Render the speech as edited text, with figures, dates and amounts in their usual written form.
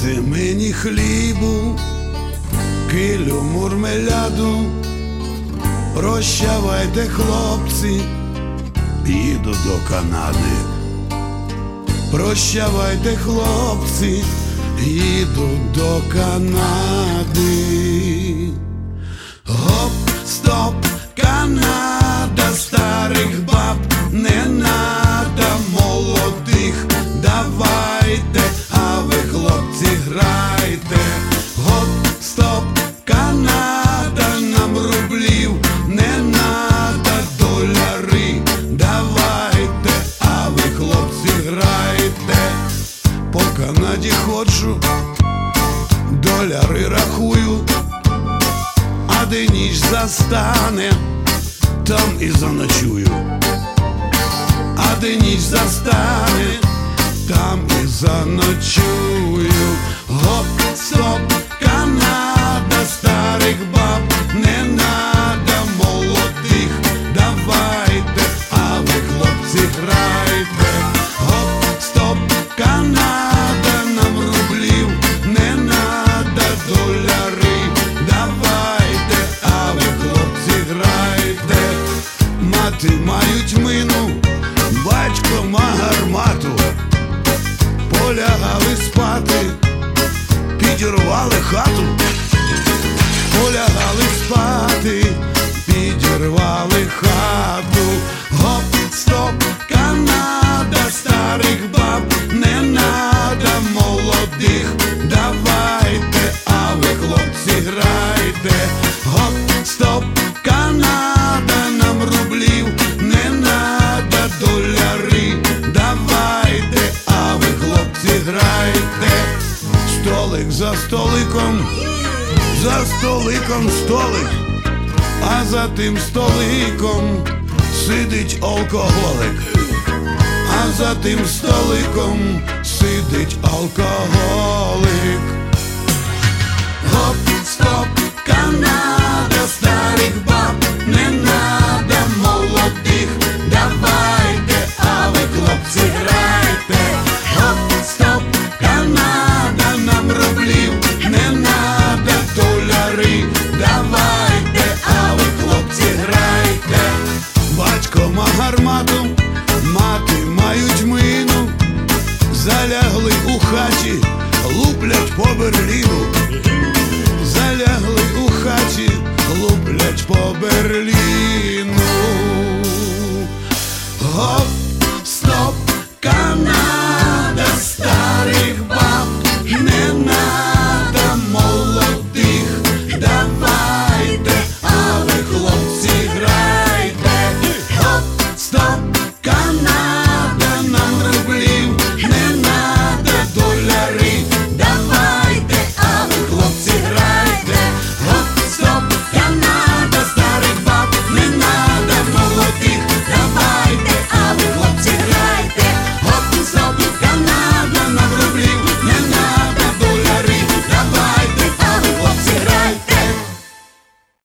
Дайте мені хлібу, килю мурмеляду. Прощавайте, хлопці, їду до Канади. Прощавайте, хлопці, їду до Канади. Гоп, стоп, Канада, старих баб не надо, молодих давайте, а ви, хлопці, грайте. Гоп, стоп, Канада, нам рублів не надо, доляри давайте, а ви, хлопці, грайте. По Канаді ходжу, доляри рахую, а де ніч застане, там і заночую. А де ніч застане, там і заночую. Гоп, стоп, Канада, старих баб не надо, молодих давайте, а ви, хлопці, грайте. Гоп, стоп, Канада, нам рублів не надо, доляри давайте, а ви, хлопці, грайте. Мати мають мину, батько ма гармату. Полягали спати, підірвали хату. Полягали спати, підірвали хату. Гоп, стоп, Канада, старих баб не надо, молодих давайте, а ви, хлопці, грайте. Гоп, стоп, Канада, нам рублів не надо, доляри давайте, а ви, хлопці, грайте. Столик за столиком, за столиком столик, а за тим столиком сидить алкоголик. А за тим столиком сидить алкоголик. Гоп, стоп, Канада, старих баб не надо, молодих давайте, а ви, хлопці, грайте. Гоп, стоп, Канада, нам рублів не надо, доляри давайте, а ви, хлопці, грайте. Батько ма гармату, мати мають мину, залягли у хаті, луплять по Берліну. Залягли у хаті, луплять по Берліну. Гоп,